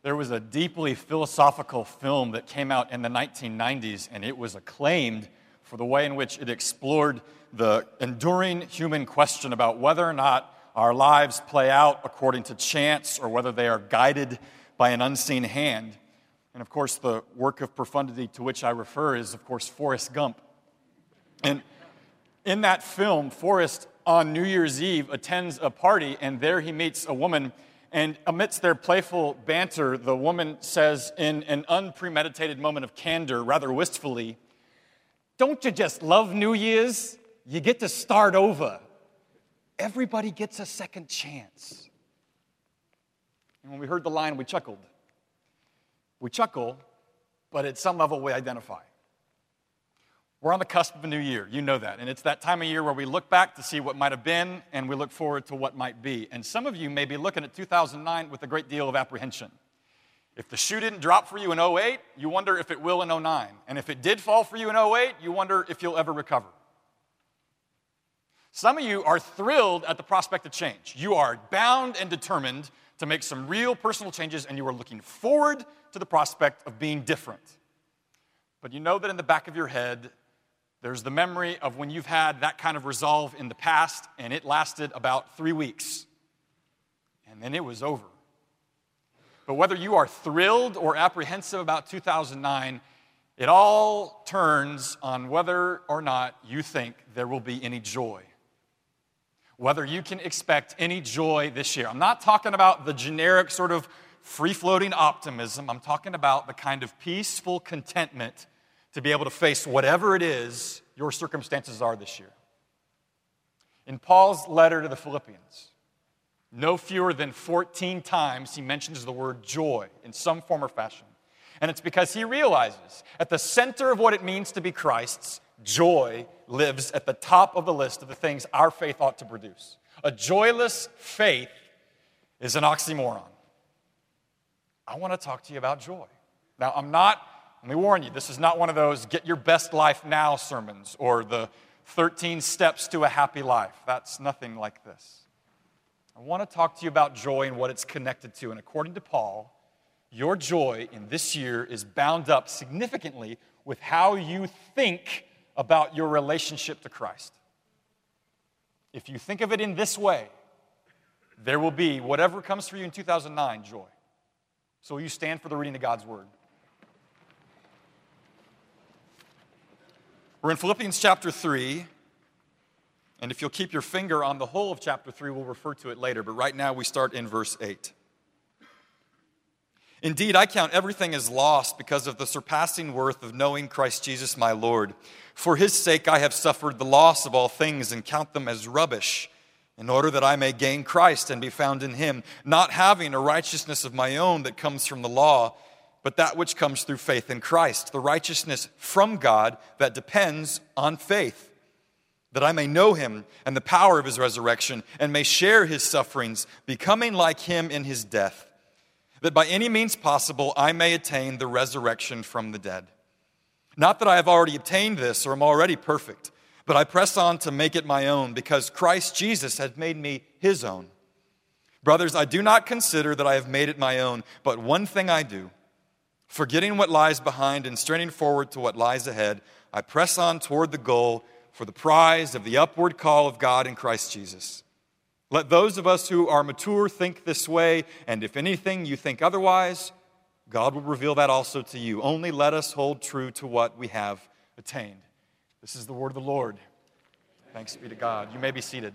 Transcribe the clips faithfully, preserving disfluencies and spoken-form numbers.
There was a deeply philosophical film that came out in the nineteen nineties, and it was acclaimed for the way in which it explored the enduring human question about whether or not our lives play out according to chance or whether they are guided by an unseen hand. And of course, the work of profundity to which I refer is, of course, Forrest Gump. And in that film, Forrest, on New Year's Eve, attends a party, and there he meets a woman. And amidst their playful banter, the woman says in an unpremeditated moment of candor, rather wistfully, "Don't you just love New Year's? You get to start over. Everybody gets a second chance." And when we heard the line, we chuckled. We chuckle, but at some level we identify. We're on the cusp of a new year, you know that. And it's that time of year where we look back to see what might have been and we look forward to what might be. And some of you may be looking at two thousand nine with a great deal of apprehension. If the shoe didn't drop for you in oh eight, you wonder if it will in oh nine. And if it did fall for you in oh eight, you wonder if you'll ever recover. Some of you are thrilled at the prospect of change. You are bound and determined to make some real personal changes, and you are looking forward to the prospect of being different. But you know that in the back of your head, there's the memory of when you've had that kind of resolve in the past, and it lasted about three weeks. And then it was over. But whether you are thrilled or apprehensive about two thousand nine, it all turns on whether or not you think there will be any joy. Whether you can expect any joy this year. I'm not talking about the generic sort of free-floating optimism. I'm talking about the kind of peaceful contentment to be able to face whatever it is your circumstances are this year. In Paul's letter to the Philippians, no fewer than fourteen times he mentions the word joy in some form or fashion. And it's because he realizes at the center of what it means to be Christ's, joy lives at the top of the list of the things our faith ought to produce. A joyless faith is an oxymoron. I want to talk to you about joy. Now, I'm not, let me warn you, this is not one of those get your best life now sermons or the thirteen steps to a happy life. That's nothing like this. I want to talk to you about joy and what it's connected to. And according to Paul, your joy in this year is bound up significantly with how you think about your relationship to Christ. If you think of it in this way, there will be, whatever comes for you in two thousand nine, joy. So will you stand for the reading of God's Word? We're in Philippians chapter three, and if you'll keep your finger on the whole of chapter three, we'll refer to it later, but right now we start in verse eight. "Indeed, I count everything as lost because of the surpassing worth of knowing Christ Jesus my Lord. For his sake I have suffered the loss of all things and count them as rubbish, in order that I may gain Christ and be found in him, not having a righteousness of my own that comes from the law, but that which comes through faith in Christ, the righteousness from God that depends on faith, that I may know him and the power of his resurrection and may share his sufferings, becoming like him in his death, that by any means possible I may attain the resurrection from the dead. Not that I have already obtained this or am already perfect, but I press on to make it my own, because Christ Jesus has made me his own. Brothers, I do not consider that I have made it my own, but one thing I do, forgetting what lies behind and straining forward to what lies ahead, I press on toward the goal for the prize of the upward call of God in Christ Jesus. Let those of us who are mature think this way, and if anything you think otherwise, God will reveal that also to you. Only let us hold true to what we have attained." This is the word of the Lord. Thanks be to God. You may be seated.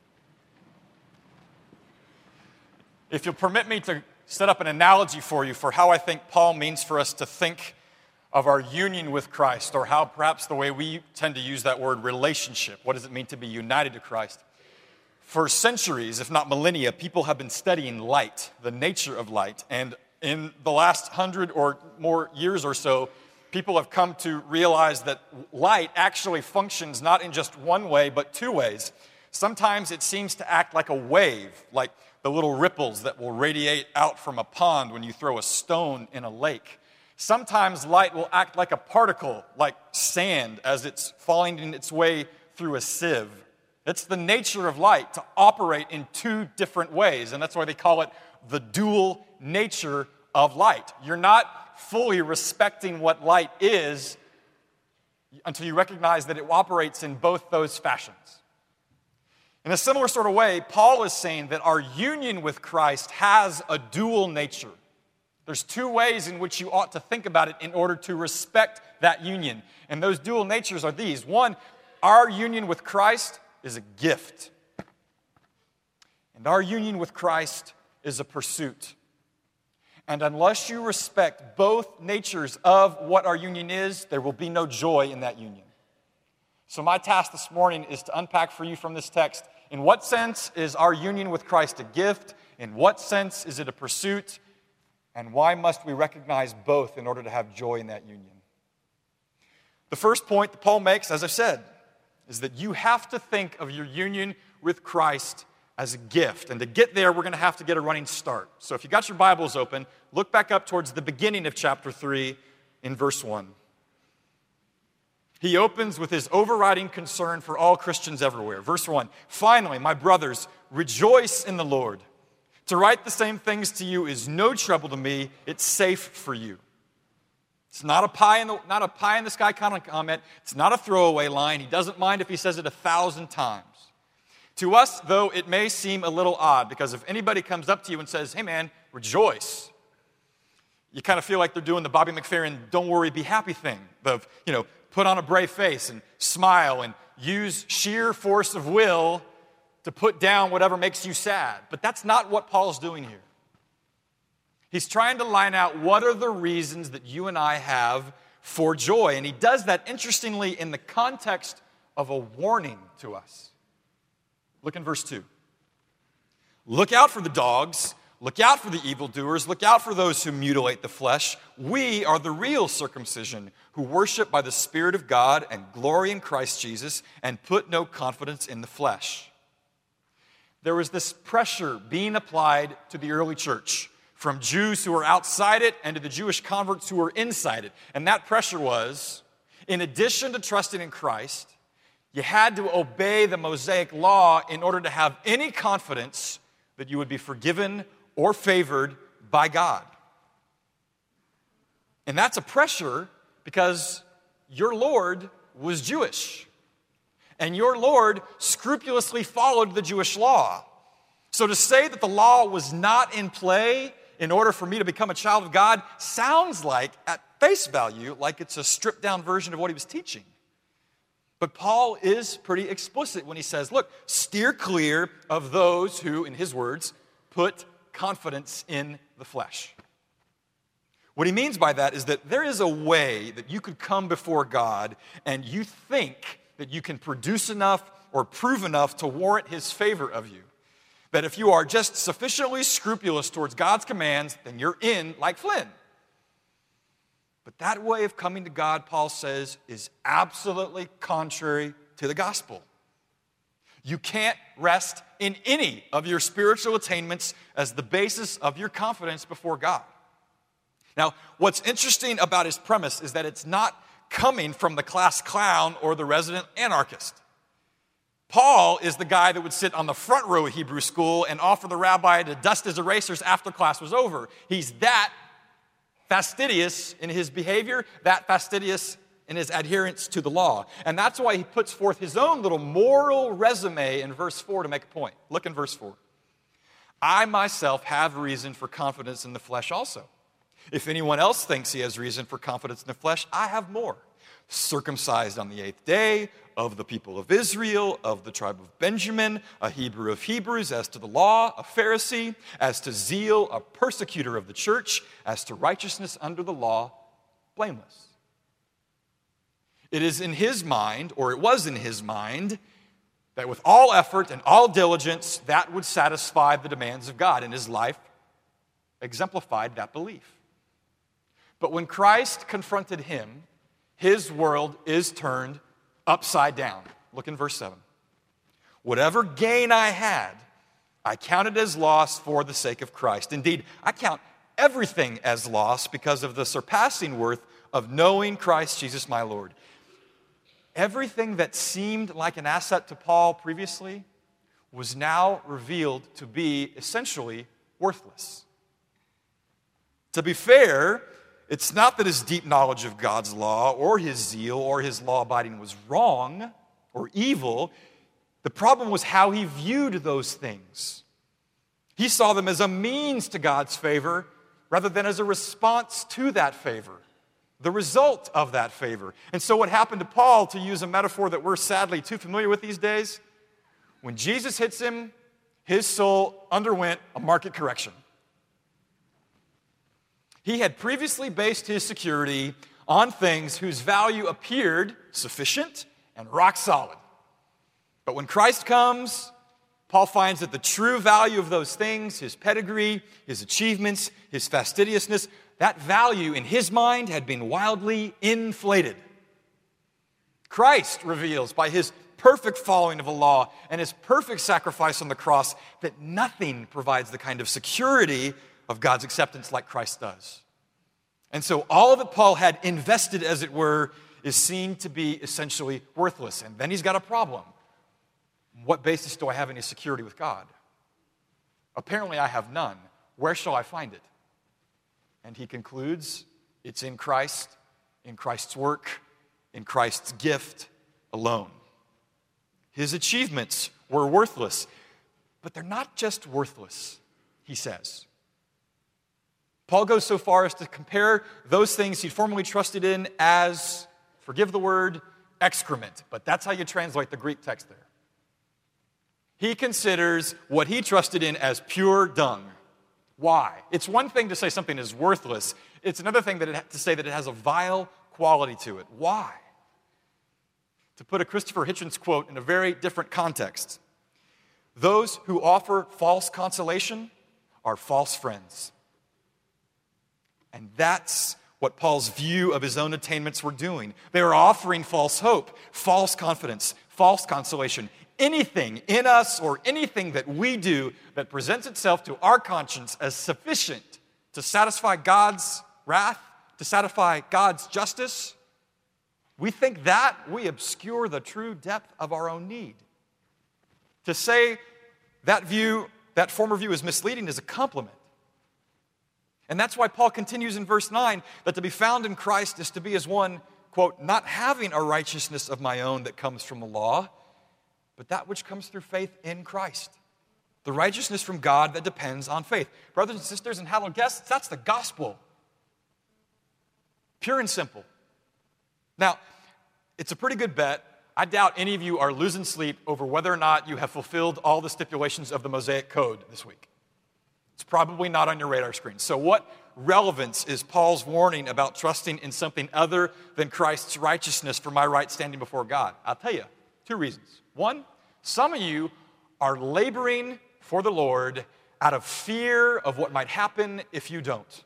If you'll permit me to set up an analogy for you for how I think Paul means for us to think of our union with Christ, or how perhaps the way we tend to use that word, relationship. What does it mean to be united to Christ? For centuries, if not millennia, people have been studying light, the nature of light. And in the last hundred or more years or so, people have come to realize that light actually functions not in just one way, but two ways. Sometimes it seems to act like a wave, like the little ripples that will radiate out from a pond when you throw a stone in a lake. Sometimes light will act like a particle, like sand, as it's falling in its way through a sieve. It's the nature of light to operate in two different ways, and that's why they call it the dual nature of light. You're not fully respecting what light is until you recognize that it operates in both those fashions. In a similar sort of way, Paul is saying that our union with Christ has a dual nature. There's two ways in which you ought to think about it in order to respect that union. And those dual natures are these. One, our union with Christ is a gift. And our union with Christ is a pursuit. And unless you respect both natures of what our union is, there will be no joy in that union. So my task this morning is to unpack for you from this text, in what sense is our union with Christ a gift? In what sense is it a pursuit? And why must we recognize both in order to have joy in that union? The first point that Paul makes, as I said, is that you have to think of your union with Christ as a gift. And to get there, we're going to have to get a running start. So if you got your Bibles open, look back up towards the beginning of chapter three in verse one. He opens with his overriding concern for all Christians everywhere. Verse one, finally, my brothers, rejoice in the Lord. To write the same things to you is no trouble to me. It's safe for you. It's not a pie in the, not a pie in the sky kind of comment. It's not a throwaway line. He doesn't mind if he says it a thousand times. To us, though, it may seem a little odd, because if anybody comes up to you and says, hey man, rejoice, you kind of feel like they're doing the Bobby McFerrin don't worry, be happy thing of, you know, put on a brave face and smile and use sheer force of will to put down whatever makes you sad. But that's not what Paul's doing here. He's trying to line out what are the reasons that you and I have for joy. And he does that, interestingly, in the context of a warning to us. Look in verse two. Look out for the dogs. Look out for the evildoers. Look out for those who mutilate the flesh. We are the real circumcision, who worship by the Spirit of God and glory in Christ Jesus and put no confidence in the flesh. There was this pressure being applied to the early church from Jews who were outside it and to the Jewish converts who were inside it. And that pressure was, in addition to trusting in Christ, you had to obey the Mosaic law in order to have any confidence that you would be forgiven or favored by God. And that's a pressure because your Lord was Jewish. And your Lord scrupulously followed the Jewish law. So to say that the law was not in play in order for me to become a child of God sounds like, at face value, like it's a stripped-down version of what he was teaching. But Paul is pretty explicit when he says, look, steer clear of those who, in his words, put confidence in the flesh. What he means by that is that there is a way that you could come before God and you think that you can produce enough or prove enough to warrant his favor of you. That if you are just sufficiently scrupulous towards God's commands, then you're in like Flynn. But that way of coming to God, Paul says, is absolutely contrary to the gospel. You can't rest in any of your spiritual attainments as the basis of your confidence before God. Now, what's interesting about his premise is that it's not coming from the class clown or the resident anarchist. Paul is the guy that would sit on the front row of Hebrew school and offer the rabbi to dust his erasers after class was over. He's that fastidious in his behavior, that fastidious in his adherence to the law. And that's why he puts forth his own little moral resume in verse four to make a point. Look in verse four. I myself have reason for confidence in the flesh also. If anyone else thinks he has reason for confidence in the flesh, I have more. Circumcised on the eighth day, of the people of Israel, of the tribe of Benjamin, a Hebrew of Hebrews, as to the law, a Pharisee, as to zeal, a persecutor of the church, as to righteousness under the law, blameless. It is in his mind, or it was in his mind, that with all effort and all diligence, that would satisfy the demands of God, and his life exemplified that belief. But when Christ confronted him, his world is turned upside down. Look in verse seven. Whatever gain I had, I counted as loss for the sake of Christ. Indeed, I count everything as loss because of the surpassing worth of knowing Christ Jesus my Lord. Everything that seemed like an asset to Paul previously was now revealed to be essentially worthless. To be fair, it's not that his deep knowledge of God's law or his zeal or his law-abiding was wrong or evil. The problem was how he viewed those things. He saw them as a means to God's favor rather than as a response to that favor, the result of that favor. And so what happened to Paul, to use a metaphor that we're sadly too familiar with these days, when Jesus hits him, his soul underwent a market correction. He had previously based his security on things whose value appeared sufficient and rock solid. But when Christ comes, Paul finds that the true value of those things, his pedigree, his achievements, his fastidiousness, that value in his mind had been wildly inflated. Christ reveals by his perfect following of the law and his perfect sacrifice on the cross that nothing provides the kind of security of God's acceptance like Christ does. And so all that Paul had invested, as it were, is seen to be essentially worthless. And then he's got a problem. What basis do I have any security with God? Apparently I have none. Where shall I find it? And he concludes, it's in Christ, in Christ's work, in Christ's gift alone. His achievements were worthless, but they're not just worthless, he says. Paul goes so far as to compare those things he'd formerly trusted in as, forgive the word, excrement. But that's how you translate the Greek text there. He considers what he trusted in as pure dung. Why? It's one thing to say something is worthless. It's another thing that it, to say that it has a vile quality to it. Why? To put a Christopher Hitchens quote in a very different context, those who offer false consolation are false friends. And that's what Paul's view of his own attainments were doing. They were offering false hope, false confidence, false consolation. Anything in us or anything that we do that presents itself to our conscience as sufficient to satisfy God's wrath, to satisfy God's justice, we think that we obscure the true depth of our own need. To say that view, that former view is misleading is a compliment. And that's why Paul continues in verse nine that to be found in Christ is to be as one, quote, not having a righteousness of my own that comes from the law, but that which comes through faith in Christ. The righteousness from God that depends on faith. Brothers and sisters and hallowed guests, that's the gospel. Pure and simple. Now, it's a pretty good bet. I doubt any of you are losing sleep over whether or not you have fulfilled all the stipulations of the Mosaic Code this week. It's probably not on your radar screen. So what relevance is Paul's warning about trusting in something other than Christ's righteousness for my right standing before God? I'll tell you, two reasons. One, some of you are laboring for the Lord out of fear of what might happen if you don't.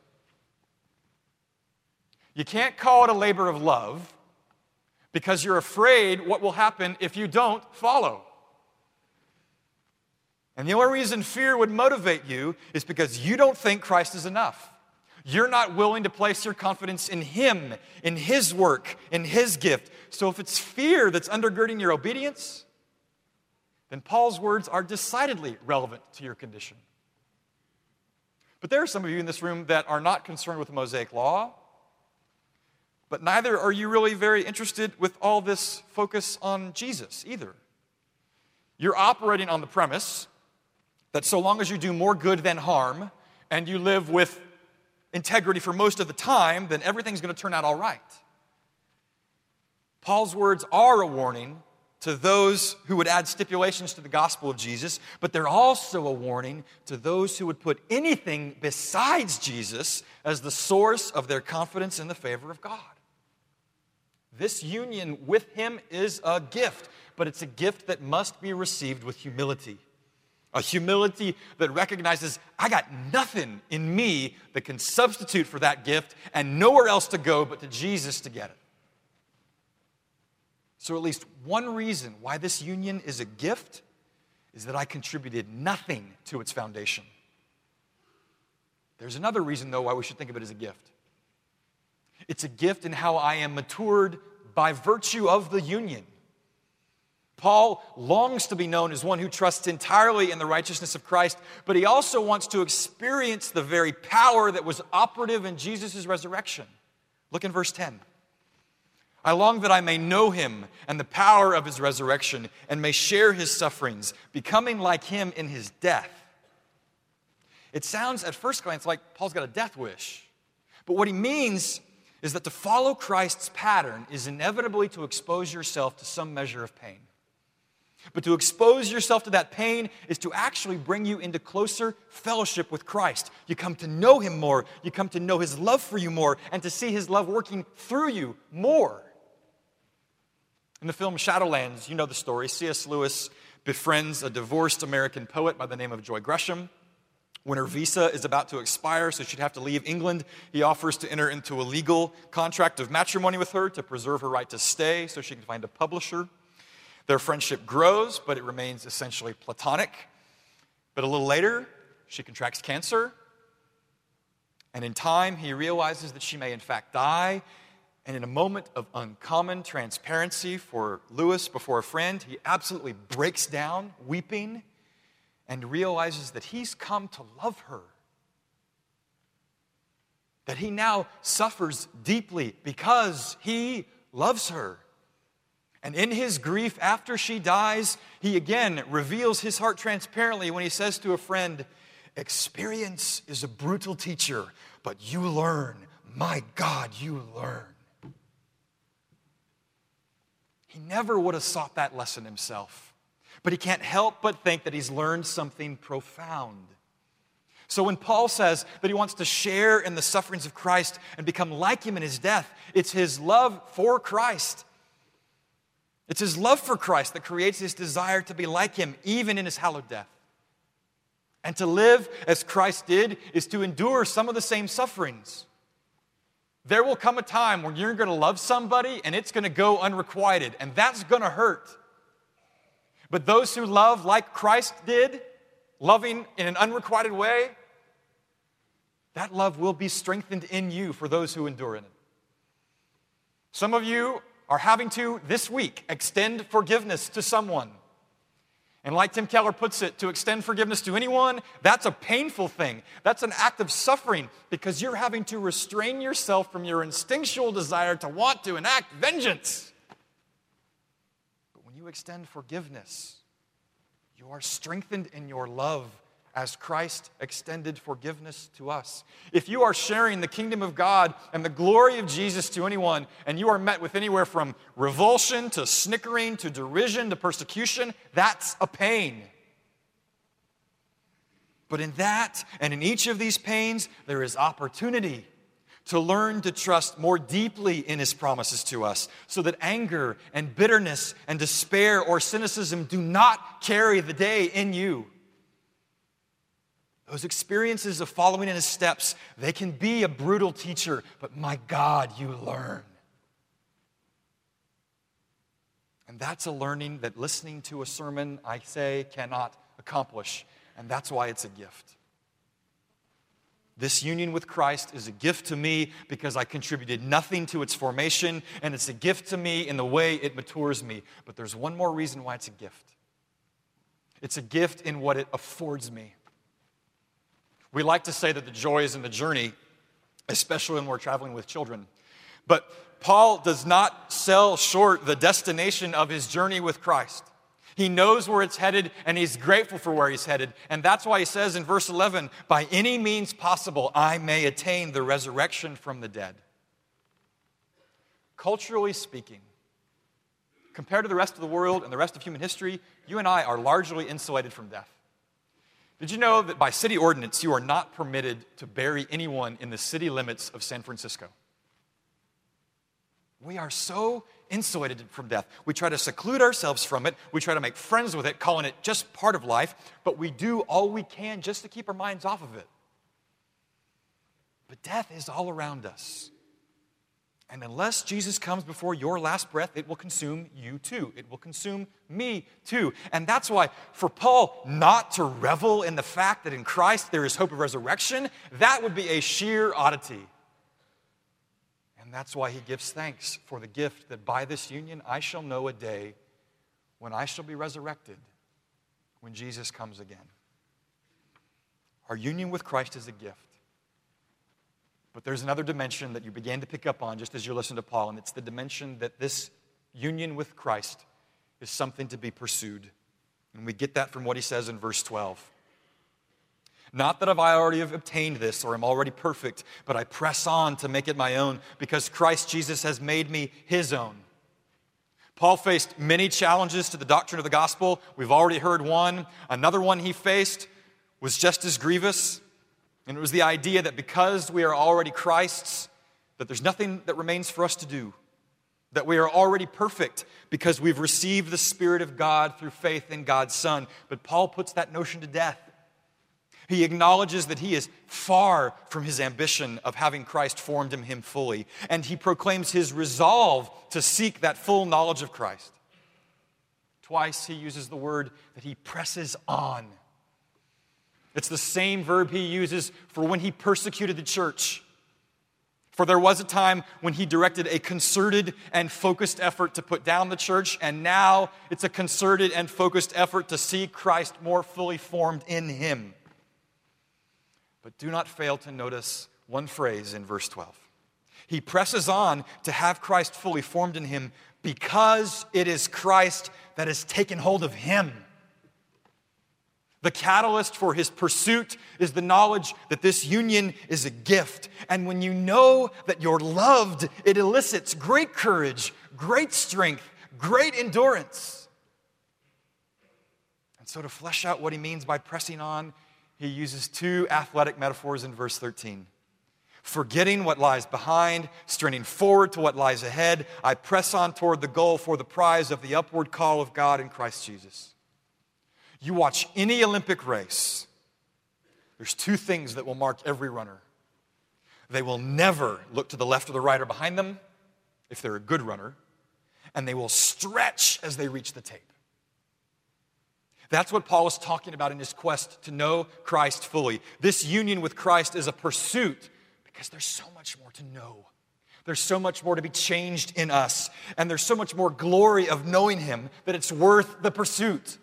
You can't call it a labor of love because you're afraid what will happen if you don't follow. And the only reason fear would motivate you is because you don't think Christ is enough. You're not willing to place your confidence in Him, in His work, in His gift. So if it's fear that's undergirding your obedience, then Paul's words are decidedly relevant to your condition. But there are some of you in this room that are not concerned with the Mosaic Law, but neither are you really very interested with all this focus on Jesus either. You're operating on the premise that so long as you do more good than harm and you live with integrity for most of the time, then everything's going to turn out all right. Paul's words are a warning to those who would add stipulations to the gospel of Jesus, but they're also a warning to those who would put anything besides Jesus as the source of their confidence in the favor of God. This union with Him is a gift, but it's a gift that must be received with humility. A humility that recognizes, I got nothing in me that can substitute for that gift and nowhere else to go but to Jesus to get it. So at least one reason why this union is a gift is that I contributed nothing to its foundation. There's another reason, though, why we should think of it as a gift. It's a gift in how I am matured by virtue of the union. Paul longs to be known as one who trusts entirely in the righteousness of Christ, but he also wants to experience the very power that was operative in Jesus' resurrection. Look in verse ten. I long that I may know him and the power of his resurrection and may share his sufferings, becoming like him in his death. It sounds at first glance like Paul's got a death wish. But what he means is that to follow Christ's pattern is inevitably to expose yourself to some measure of pain. But to expose yourself to that pain is to actually bring you into closer fellowship with Christ. You come to know him more. You come to know his love for you more and to see his love working through you more. In the film Shadowlands, you know the story. C S Lewis befriends a divorced American poet by the name of Joy Gresham. When her visa is about to expire, so she'd have to leave England, he offers to enter into a legal contract of matrimony with her to preserve her right to stay so she can find a publisher. Their friendship grows, but it remains essentially platonic. But a little later, she contracts cancer. And in time, he realizes that she may in fact die. And in a moment of uncommon transparency for Lewis before a friend, he absolutely breaks down, weeping, and realizes that he's come to love her. That he now suffers deeply because he loves her. And in his grief after she dies, he again reveals his heart transparently when he says to a friend, experience is a brutal teacher, but you learn. My God, you learn. He never would have sought that lesson himself, but he can't help but think that he's learned something profound. So when Paul says that he wants to share in the sufferings of Christ and become like him in his death, it's his love for Christ. It's his love for Christ that creates his desire to be like him, even in his hallowed death. And to live as Christ did is to endure some of the same sufferings. There will come a time when you're going to love somebody and it's going to go unrequited, and that's going to hurt. But those who love like Christ did, loving in an unrequited way, that love will be strengthened in you for those who endure in it. Some of you are having to, this week, extend forgiveness to someone. And like Tim Keller puts it, to extend forgiveness to anyone, that's a painful thing. That's an act of suffering because you're having to restrain yourself from your instinctual desire to want to enact vengeance. But when you extend forgiveness, you are strengthened in your love as Christ extended forgiveness to us. If you are sharing the kingdom of God and the glory of Jesus to anyone, and you are met with anywhere from revulsion to snickering to derision to persecution, that's a pain. But in that and in each of these pains, there is opportunity to learn to trust more deeply in his promises to us, so that anger and bitterness and despair or cynicism do not carry the day in you. Those experiences of following in his steps, they can be a brutal teacher, but my God, you learn. And that's a learning that listening to a sermon, I say, cannot accomplish. And that's why it's a gift. This union with Christ is a gift to me because I contributed nothing to its formation, and it's a gift to me in the way it matures me. But there's one more reason why it's a gift. It's a gift in what it affords me. We like to say that the joy is in the journey, especially when we're traveling with children. But Paul does not sell short the destination of his journey with Christ. He knows where it's headed, and he's grateful for where he's headed. And that's why he says in verse eleven, by any means possible, I may attain the resurrection from the dead. Culturally speaking, compared to the rest of the world and the rest of human history, you and I are largely insulated from death. Did you know that by city ordinance, you are not permitted to bury anyone in the city limits of San Francisco? We are so insulated from death. We try to seclude ourselves from it. We try to make friends with it, calling it just part of life. But we do all we can just to keep our minds off of it. But death is all around us. And unless Jesus comes before your last breath, it will consume you too. It will consume me too. And that's why for Paul not to revel in the fact that in Christ there is hope of resurrection, that would be a sheer oddity. And that's why he gives thanks for the gift that by this union I shall know a day when I shall be resurrected, when Jesus comes again. Our union with Christ is a gift. But there's another dimension that you began to pick up on just as you listen to Paul, and it's the dimension that this union with Christ is something to be pursued. And we get that from what he says in verse twelve. Not that I already have obtained this or am already perfect, but I press on to make it my own because Christ Jesus has made me his own. Paul faced many challenges to the doctrine of the gospel. We've already heard one. Another one he faced was just as grievous. And it was the idea that because we are already Christ's, that there's nothing that remains for us to do. That we are already perfect because we've received the Spirit of God through faith in God's Son. But Paul puts that notion to death. He acknowledges that he is far from his ambition of having Christ formed in him fully. And he proclaims his resolve to seek that full knowledge of Christ. Twice he uses the word that he presses on. It's the same verb he uses for when he persecuted the church. For there was a time when he directed a concerted and focused effort to put down the church, and now it's a concerted and focused effort to see Christ more fully formed in him. But do not fail to notice one phrase in verse twelve. He presses on to have Christ fully formed in him because it is Christ that has taken hold of him. The catalyst for his pursuit is the knowledge that this union is a gift. And when you know that you're loved, it elicits great courage, great strength, great endurance. And so to flesh out what he means by pressing on, he uses two athletic metaphors in verse thirteen. Forgetting what lies behind, straining forward to what lies ahead, I press on toward the goal for the prize of the upward call of God in Christ Jesus. You watch any Olympic race, there's two things that will mark every runner. They will never look to the left or the right or behind them, if they're a good runner, and they will stretch as they reach the tape. That's what Paul is talking about in his quest to know Christ fully. This union with Christ is a pursuit because there's so much more to know. There's so much more to be changed in us, and there's so much more glory of knowing him that it's worth the pursuit.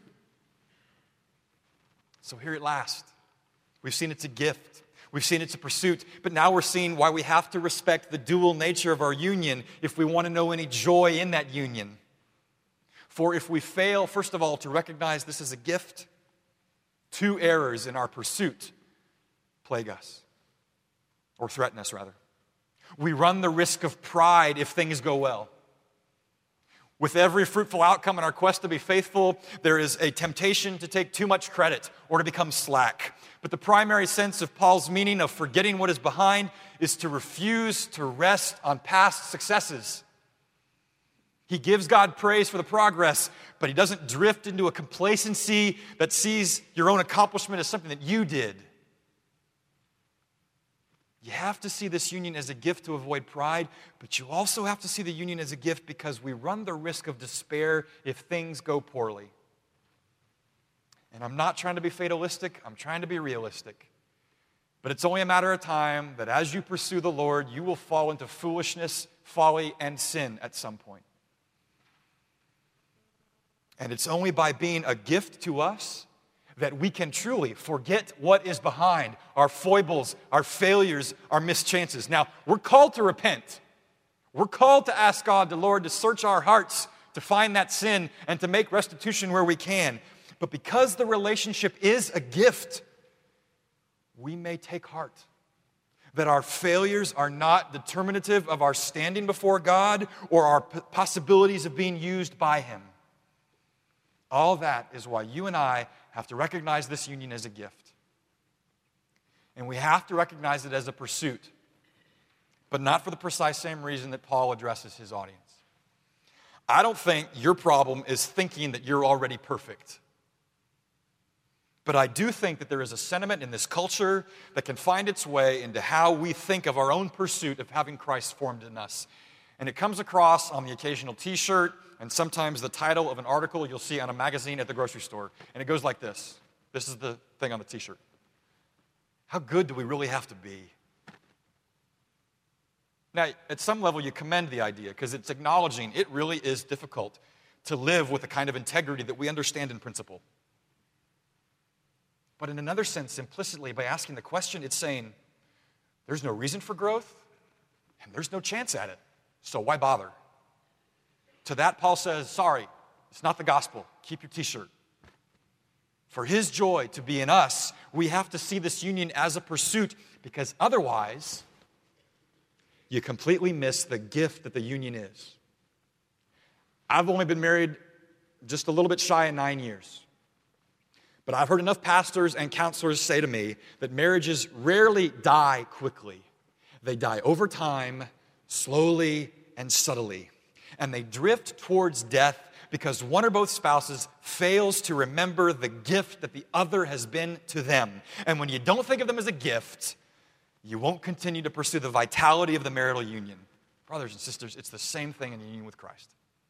So here at last, we've seen it's a gift. We've seen it's a pursuit, but now we're seeing why we have to respect the dual nature of our union if we want to know any joy in that union. For if we fail, first of all, to recognize this as a gift, two errors in our pursuit plague us, or threaten us, rather. We run the risk of pride if things go well. With every fruitful outcome in our quest to be faithful, there is a temptation to take too much credit or to become slack. But the primary sense of Paul's meaning of forgetting what is behind is to refuse to rest on past successes. He gives God praise for the progress, but he doesn't drift into a complacency that sees your own accomplishment as something that you did. You have to see this union as a gift to avoid pride, but you also have to see the union as a gift because we run the risk of despair if things go poorly. And I'm not trying to be fatalistic, I'm trying to be realistic. But it's only a matter of time that as you pursue the Lord, you will fall into foolishness, folly, and sin at some point. And it's only by being a gift to us that we can truly forget what is behind, our foibles, our failures, our mischances. Now, we're called to repent. We're called to ask God, the Lord, to search our hearts, to find that sin, and to make restitution where we can. But because the relationship is a gift, we may take heart that our failures are not determinative of our standing before God or our possibilities of being used by Him. All that is why you and I have to recognize this union as a gift. And we have to recognize it as a pursuit, but not for the precise same reason that Paul addresses his audience. I don't think your problem is thinking that you're already perfect. But I do think that there is a sentiment in this culture that can find its way into how we think of our own pursuit of having Christ formed in us. And it comes across on the occasional t-shirt and sometimes the title of an article you'll see on a magazine at the grocery store. And it goes like this. This is the thing on the t-shirt. How good do we really have to be? Now, at some level, you commend the idea because it's acknowledging it really is difficult to live with the kind of integrity that we understand in principle. But in another sense, implicitly, by asking the question, it's saying, there's no reason for growth, and there's no chance at it, so why bother? To that, Paul says, sorry, it's not the gospel. Keep your t-shirt. For his joy to be in us, we have to see this union as a pursuit, because otherwise, you completely miss the gift that the union is. I've only been married just a little bit shy of nine years. But I've heard enough pastors and counselors say to me that marriages rarely die quickly. They die over time, slowly and subtly. And they drift towards death because one or both spouses fails to remember the gift that the other has been to them. And when you don't think of them as a gift, you won't continue to pursue the vitality of the marital union. Brothers and sisters, it's the same thing in the union with Christ.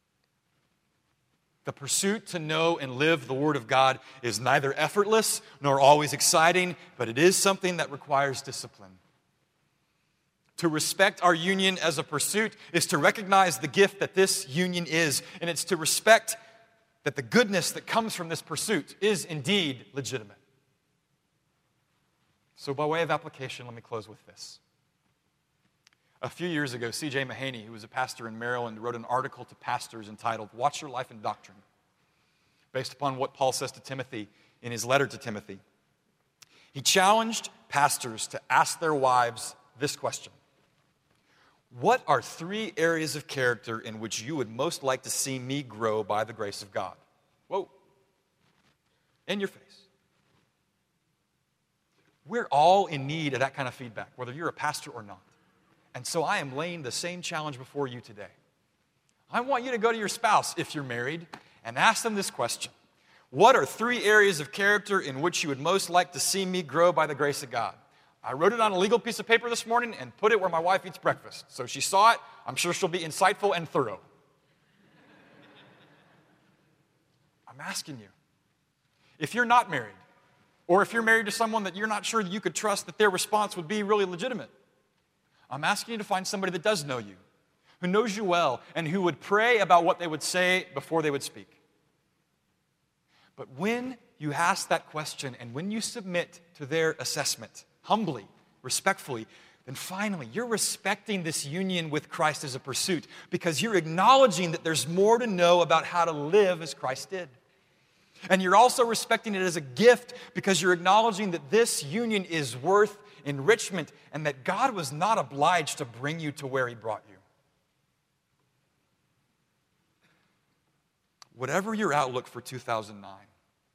The pursuit to know and live the Word of God is neither effortless nor always exciting, but it is something that requires discipline. To respect our union as a pursuit is to recognize the gift that this union is, and it's to respect that the goodness that comes from this pursuit is indeed legitimate. So by way of application, let me close with this. A few years ago, C J Mahaney, who was a pastor in Maryland, wrote an article to pastors entitled, Watch Your Life in Doctrine, based upon what Paul says to Timothy in his letter to Timothy. He challenged pastors to ask their wives this question. What are three areas of character in which you would most like to see me grow by the grace of God? Whoa. In your face. We're all in need of that kind of feedback, whether you're a pastor or not. And so I am laying the same challenge before you today. I want you to go to your spouse, if you're married, and ask them this question. What are three areas of character in which you would most like to see me grow by the grace of God? I wrote it on a legal piece of paper this morning and put it where my wife eats breakfast. So she saw it. I'm sure she'll be insightful and thorough. I'm asking you, if you're not married, or if you're married to someone that you're not sure that you could trust that their response would be really legitimate, I'm asking you to find somebody that does know you, who knows you well, and who would pray about what they would say before they would speak. But when you ask that question and when you submit to their assessment, humbly, respectfully, then finally you're respecting this union with Christ as a pursuit because you're acknowledging that there's more to know about how to live as Christ did. And you're also respecting it as a gift because you're acknowledging that this union is worth enrichment and that God was not obliged to bring you to where He brought you. Whatever your outlook for two thousand nine,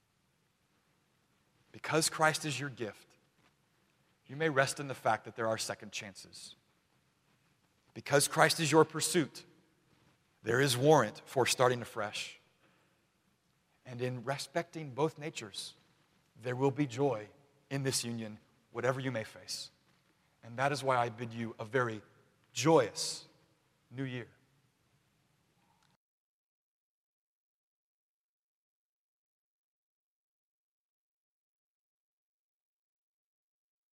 because Christ is your gift, you may rest in the fact that there are second chances. Because Christ is your pursuit, there is warrant for starting afresh. And in respecting both natures, there will be joy in this union, whatever you may face. And that is why I bid you a very joyous new year.